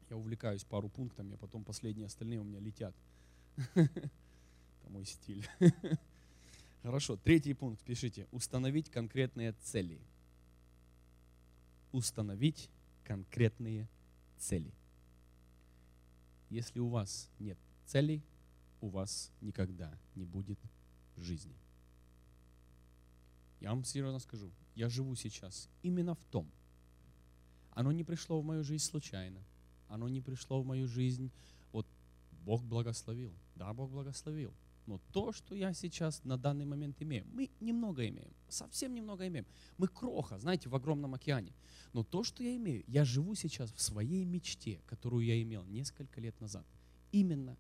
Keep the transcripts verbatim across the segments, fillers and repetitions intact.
Я увлекаюсь пару пунктами, а потом последние остальные у меня летят. Это мой стиль. Хорошо, третий пункт пишите. Установить конкретные цели. Установить конкретные цели. Если у вас нет целей, у вас никогда не будет жизни. Я вам серьезно скажу, я живу сейчас именно в том. Оно не пришло в мою жизнь случайно. Оно не пришло в мою жизнь, вот Бог благословил. Да, Бог благословил. Но то, что я сейчас на данный момент имею, мы немного имеем, совсем немного имеем. Мы кроха, знаете, в огромном океане. Но то, что я имею, я живу сейчас в своей мечте, которую я имел несколько лет назад. Именно.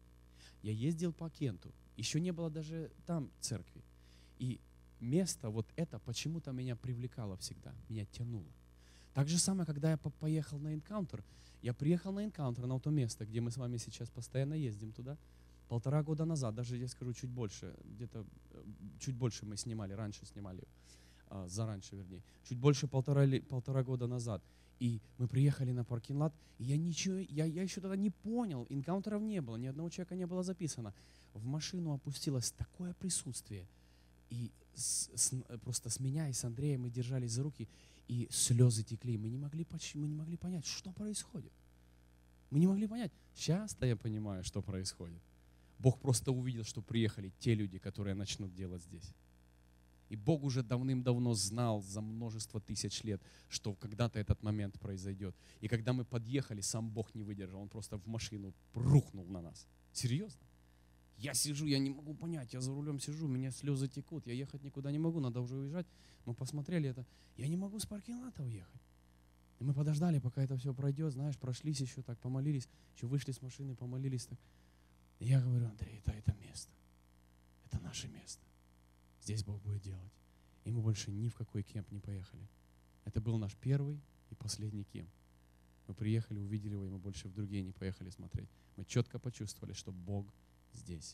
Я ездил по Кенту, еще не было даже там церкви. И место вот это почему-то меня привлекало всегда, меня тянуло. Так же самое, когда я поехал на Encounter, я приехал на Encounter, на то место, где мы с вами сейчас постоянно ездим туда, полтора года назад, даже я скажу чуть больше, где-то чуть больше мы снимали, раньше снимали, а, зараньше вернее, чуть больше полтора, полтора года назад. И мы приехали на паркинг-лот, и я ничего, я, я еще тогда не понял, энкаунтеров не было, ни одного человека не было записано. В машину опустилось такое присутствие, и с, с, просто с меня и с Андреем мы держались за руки, и слезы текли. Мы не могли, мы не могли понять, что происходит. Мы не могли понять. Сейчас-то я понимаю, что происходит. Бог просто увидел, что приехали те люди, которые начнут делать здесь. И Бог уже давным-давно знал за множество тысяч лет, что когда-то этот момент произойдет. И когда мы подъехали, сам Бог не выдержал, Он просто в машину рухнул на нас. Серьезно? Я сижу, я не могу понять, я за рулем сижу, у меня слезы текут, я ехать никуда не могу, надо уже уезжать. Мы посмотрели это, я не могу с паркинг-лота уехать. И мы подождали, пока это все пройдет, знаешь, прошлись еще так, помолились, еще вышли с машины, помолились так. И я говорю: Андрей, это это место, это наше место. Здесь Бог будет делать. И мы больше ни в какой кемп не поехали. Это был наш первый и последний кемп. Мы приехали, увидели его, и мы больше в другие не поехали смотреть. Мы четко почувствовали, что Бог здесь.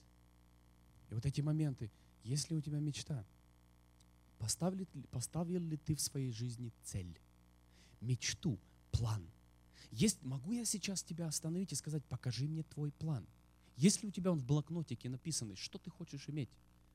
И вот эти моменты, если у тебя мечта, поставил ли, поставил ли ты в своей жизни цель, мечту, план? Есть, могу я сейчас тебя остановить и сказать: покажи мне твой план. Есть ли у тебя он в блокнотике написанный, что ты хочешь иметь?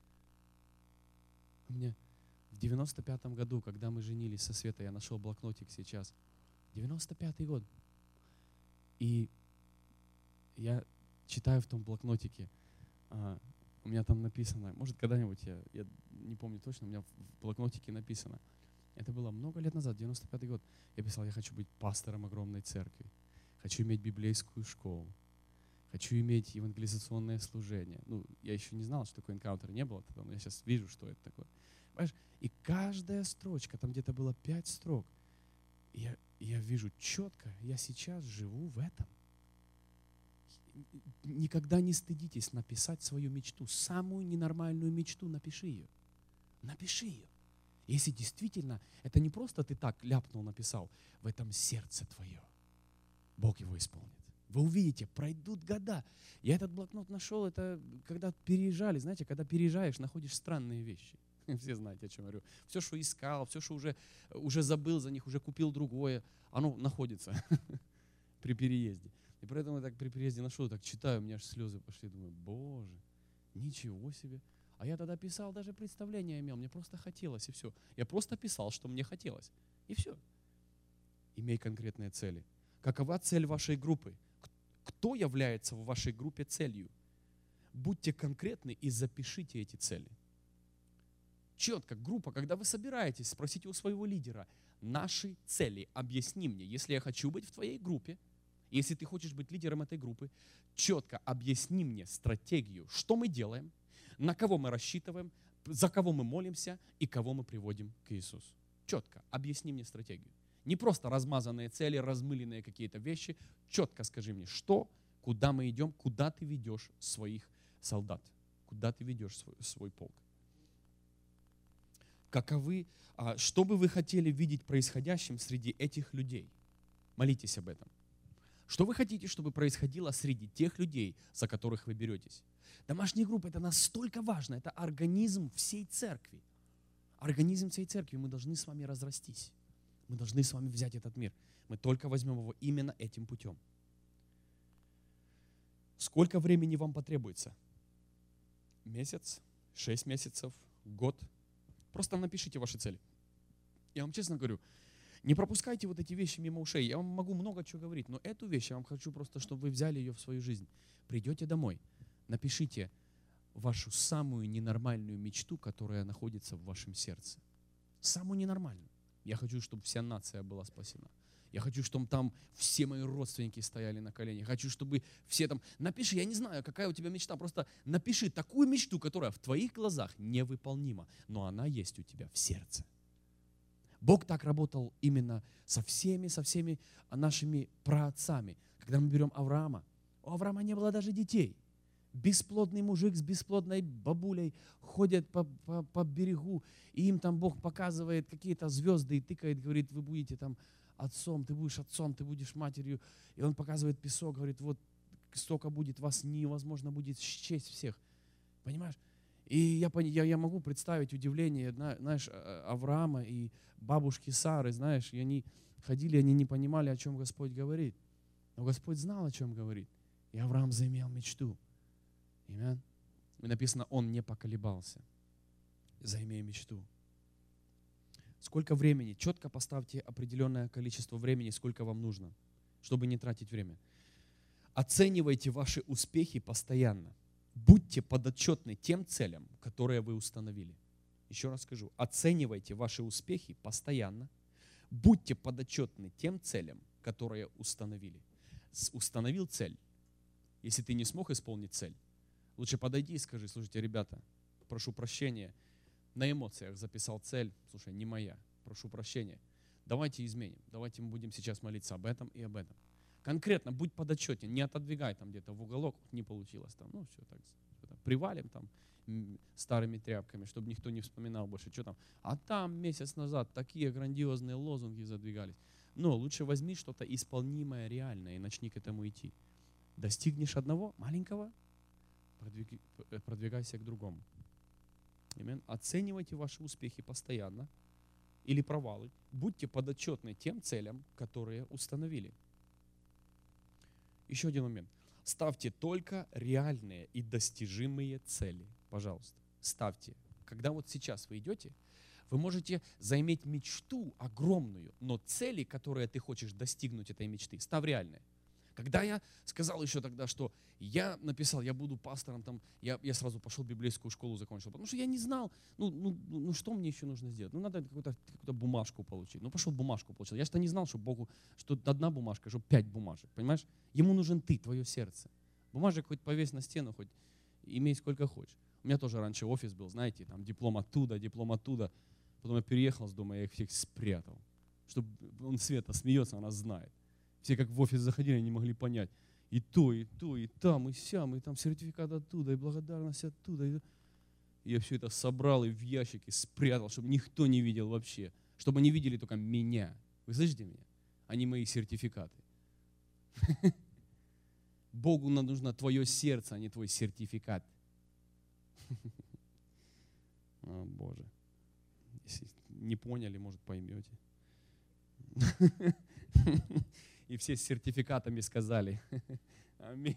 У меня в девяносто пятом году, когда мы женились со Светой, я нашел блокнотик сейчас. девяносто пятый год. И я читаю в том блокнотике, а, у меня там написано, может когда-нибудь, я, я не помню точно, у меня в блокнотике написано. Это было много лет назад, девяносто пятый год. Я писал: я хочу быть пастором огромной церкви, хочу иметь библейскую школу, хочу иметь евангелизационное служение. Ну, я еще не знал, что такое энкаунтер, не было тогда, но я сейчас вижу, что это такое. Понимаешь? И каждая строчка, там где-то было пять строк, и я, и я вижу четко, я сейчас живу в этом. Никогда не стыдитесь написать свою мечту, самую ненормальную мечту, напиши ее. Напиши ее. Если действительно, это не просто ты так ляпнул, написал, в этом сердце твое. Бог его исполнит. Вы увидите, пройдут года. Я этот блокнот нашел, это когда переезжали, знаете, когда переезжаешь, находишь странные вещи. Все знаете, о чем я говорю. Все, что искал, все, что уже, уже забыл за них, уже купил другое, оно находится при переезде. И поэтому я так при переезде нашел, так читаю, у меня аж слезы пошли, думаю: Боже, ничего себе. А я тогда писал, даже представление имел, мне просто хотелось, и все. Я просто писал, что мне хотелось, и все. Имей конкретные цели. Какова цель вашей группы? Кто является в вашей группе целью? Будьте конкретны и запишите эти цели. Четко, группа, когда вы собираетесь, спросите у своего лидера: наши цели, объясни мне, если я хочу быть в твоей группе, если ты хочешь быть лидером этой группы, четко объясни мне стратегию, что мы делаем, на кого мы рассчитываем, за кого мы молимся и кого мы приводим к Иисусу. Четко объясни мне стратегию. Не просто размазанные цели, размыленные какие-то вещи. Четко скажи мне, что, куда мы идем, куда ты ведешь своих солдат, куда ты ведешь свой, свой полк. Каковы, что бы вы хотели видеть происходящим среди этих людей? Молитесь об этом. Что вы хотите, чтобы происходило среди тех людей, за которых вы беретесь? Домашняя группа – это настолько важно, это организм всей церкви. Организм всей церкви, мы должны с вами разрастись. Мы должны с вами взять этот мир. Мы только возьмем его именно этим путем. Сколько времени вам потребуется? Месяц? Шесть месяцев? Год? Просто напишите ваши цели. Я вам честно говорю, не пропускайте вот эти вещи мимо ушей. Я вам могу много чего говорить, но эту вещь я вам хочу просто, чтобы вы взяли ее в свою жизнь. Придете домой, напишите вашу самую ненормальную мечту, которая находится в вашем сердце. Самую ненормальную. Я хочу, чтобы вся нация была спасена. Я хочу, чтобы там все мои родственники стояли на коленях. Хочу, чтобы все там... Напиши, я не знаю, какая у тебя мечта, просто напиши такую мечту, которая в твоих глазах невыполнима, но она есть у тебя в сердце. Бог так работал именно со всеми, со всеми нашими праотцами. Когда мы берем Авраама, у Авраама не было даже детей. Бесплодный мужик с бесплодной бабулей ходят по, по, по берегу, и им там Бог показывает какие-то звезды и тыкает, говорит, вы будете там отцом, ты будешь отцом, ты будешь матерью. И он показывает песок, говорит, вот столько будет, вас невозможно будет счесть всех. Понимаешь? И я, я, я могу представить удивление, знаешь, Авраама и бабушки Сары, знаешь, и они ходили, они не понимали, о чем Господь говорит. Но Господь знал, о чем говорит. И Авраам заимел мечту. Аминь. И написано, он не поколебался, заимея мечту. Сколько времени? Четко поставьте определенное количество времени, сколько вам нужно, чтобы не тратить время. Оценивайте ваши успехи постоянно. Будьте подотчетны тем целям, которые вы установили. Еще раз скажу, оценивайте ваши успехи постоянно. Будьте подотчетны тем целям, которые установили. Установил цель. Если ты не смог исполнить цель, лучше подойди и скажи, слушайте, ребята, прошу прощения, на эмоциях записал цель, слушай, не моя, прошу прощения. Давайте изменим, давайте мы будем сейчас молиться об этом и об этом. Конкретно будь подотчетен, не отодвигай там где-то в уголок, не получилось там, ну все так, все, привалим там старыми тряпками, чтобы никто не вспоминал больше, что там. А там месяц назад такие грандиозные лозунги задвигались. Но лучше возьми что-то исполнимое, реальное и начни к этому идти. Достигнешь одного маленького, продвигайся к другому. Аминь. Оценивайте ваши успехи постоянно или провалы. Будьте подотчетны тем целям, которые установили. Еще один момент. Ставьте только реальные и достижимые цели. Пожалуйста, ставьте. Когда вот сейчас вы идете, вы можете заиметь мечту огромную, но цели, которые ты хочешь достигнуть этой мечты, ставь реальные. Когда я сказал еще тогда, что я написал, я буду пастором, там, я, я сразу пошел библейскую школу закончил, потому что я не знал, ну, ну, ну что мне еще нужно сделать? Ну, надо какую-то, какую-то бумажку получить. Ну, пошел бумажку получил. Я что не знал, что Богу, что одна бумажка, что пять бумажек, понимаешь? Ему нужен ты, твое сердце. Бумажек хоть повесь на стену, хоть имей сколько хочешь. У меня тоже раньше офис был, знаете, там диплом оттуда, диплом оттуда. Потом я переехал с дома, я их всех спрятал. Чтобы он Света смеется, она знает. Все как в офис заходили, не могли понять. И то, и то, и там, и сям, и там сертификат оттуда, и благодарность оттуда. И я все это собрал и в ящике спрятал, чтобы никто не видел вообще. Чтобы они видели только меня. Вы слышите меня? А не мои сертификаты. Богу нужно твое сердце, а не твой сертификат. О, Боже. Если не поняли, может, поймете. И все с сертификатами сказали. Аминь.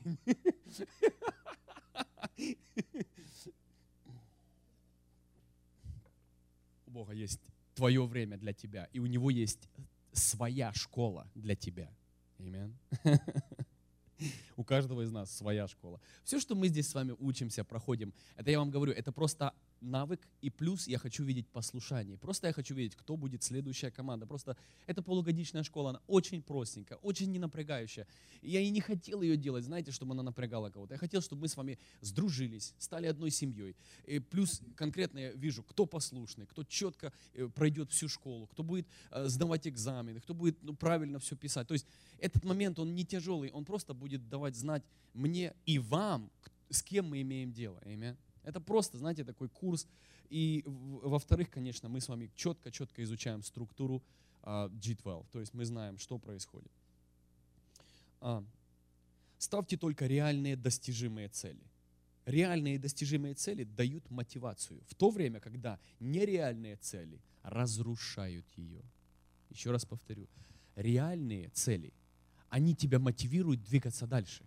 У Бога есть твое время для тебя, и у Него есть своя школа для тебя. Аминь. У каждого из нас своя школа. Все, что мы здесь с вами учимся, проходим, это я вам говорю, это просто навык, и плюс я хочу видеть послушание. Просто я хочу видеть, кто будет следующая команда. Просто это полугодичная школа, она очень простенькая, очень не напрягающая. И я и не хотел ее делать, знаете, чтобы она напрягала кого-то. Я хотел, чтобы мы с вами сдружились, стали одной семьей. И плюс конкретно я вижу, кто послушный, кто четко пройдет всю школу, кто будет сдавать экзамены, кто будет ну, правильно все писать. То есть этот момент, он не тяжелый, он просто будет давать знать мне и вам, с кем мы имеем дело. Аминь. Это просто, знаете, такой курс. И, во-вторых, конечно, мы с вами четко-четко изучаем структуру uh, джи двенадцать. То есть мы знаем, что происходит. Uh, ставьте только реальные достижимые цели. Реальные достижимые цели дают мотивацию. В то время, когда нереальные цели разрушают ее. Еще раз повторю. Реальные цели, они тебя мотивируют двигаться дальше.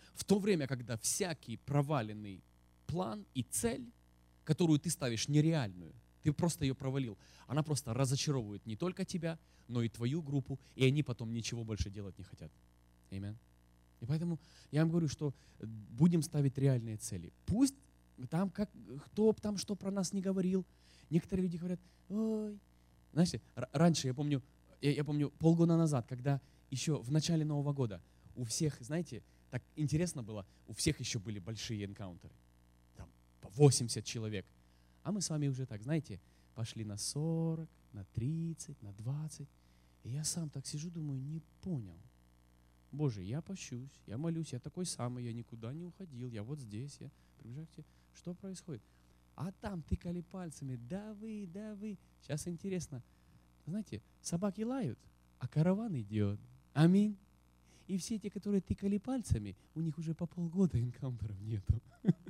В то время, когда всякий проваленный план и цель, которую ты ставишь нереальную, ты просто ее провалил, она просто разочаровывает не только тебя, но и твою группу, и они потом ничего больше делать не хотят. Аминь. И поэтому я вам говорю, что будем ставить реальные цели. Пусть там, как, кто там что про нас не говорил, некоторые люди говорят, ой, знаете, раньше, я помню, я, я помню полгода назад, когда еще в начале Нового года у всех, знаете, так интересно было, у всех еще были большие энкаунтеры, там по восемьдесят человек, а мы с вами уже так, знаете, пошли на сорок, на тридцать, на двадцать, и я сам так сижу, думаю, не понял. Боже, я пощусь, я молюсь, я такой самый, я никуда не уходил, я вот здесь, я приближаю к тебе. Что происходит? А там тыкали пальцами, да вы, да вы. Сейчас интересно, знаете, собаки лают, а караван идет. Аминь. И все те, которые тыкали пальцами, у них уже по полгода энкаунтеров нету.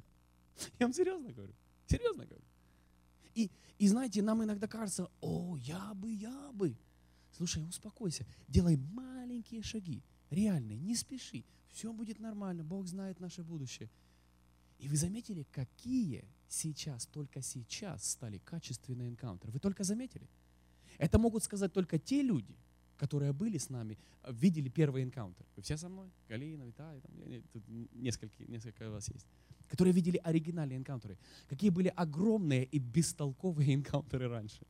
Я вам серьезно говорю, серьезно говорю. И, и знаете, нам иногда кажется, о, я бы, я бы. Слушай, успокойся, делай маленькие шаги. Реальные, не спеши, все будет нормально, Бог знает наше будущее. И вы заметили, какие сейчас, только сейчас стали качественные энкаунтеры? Вы только заметили? Это могут сказать только те люди, которые были с нами, видели первый энкаунтер. Вы все со мной? Галина, Виталий, там, тут несколько, несколько у вас есть. Которые видели оригинальные энкаунтеры. Какие были огромные и бестолковые энкаунтеры раньше.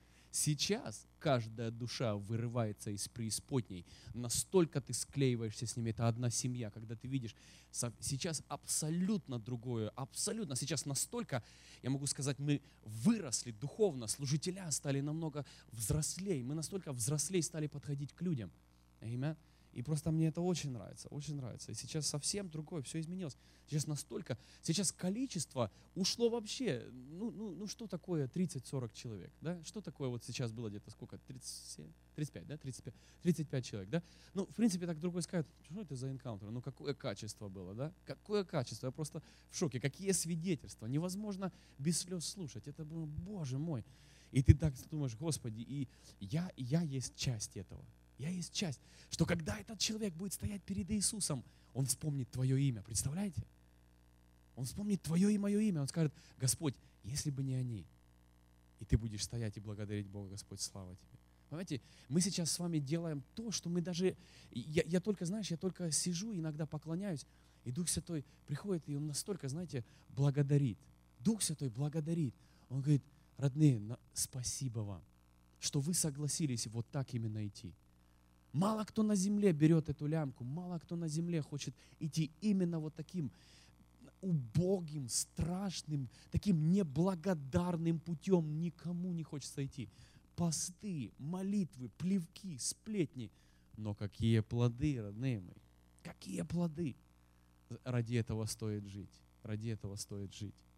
Сейчас каждая душа вырывается из преисподней. Настолько ты склеиваешься с ними. Это одна семья, когда ты видишь. Сейчас абсолютно другое. Абсолютно. Сейчас настолько, я могу сказать, мы выросли духовно. Служителя стали намного взрослее. Мы настолько взрослее стали подходить к людям. Аминь. И просто мне это очень нравится, очень нравится. И сейчас совсем другое, все изменилось. Сейчас настолько, сейчас количество ушло вообще, ну, ну, ну что такое тридцать-сорок человек, да? Что такое вот сейчас было где-то сколько, тридцать семь, тридцать пять, да? тридцать пять, тридцать пять человек, да? Ну, в принципе, так другой скажет, что это за энкаунтер? Ну, какое качество было, да? Какое качество? Я просто в шоке. Какие свидетельства? Невозможно без слез слушать. Это было, Боже мой. И ты так думаешь, Господи, и я, я есть часть этого. Я есть часть, что когда этот человек будет стоять перед Иисусом, он вспомнит твое имя. Представляете? Он вспомнит твое и мое имя. Он скажет, Господь, если бы не они, и ты будешь стоять и благодарить Бога, Господь, слава тебе. Понимаете, мы сейчас с вами делаем то, что мы даже, я, я только, знаешь, я только сижу, иногда поклоняюсь, и Дух Святой приходит, и Он настолько, знаете, благодарит. Дух Святой благодарит. Он говорит, родные, спасибо вам, что вы согласились вот так именно идти. Мало кто на земле берет эту лямку, мало кто на земле хочет идти именно вот таким убогим, страшным, таким неблагодарным путем. Никому не хочется идти. Посты, молитвы, плевки, сплетни. Но какие плоды, родные мои, какие плоды. Ради этого стоит жить, ради этого стоит жить.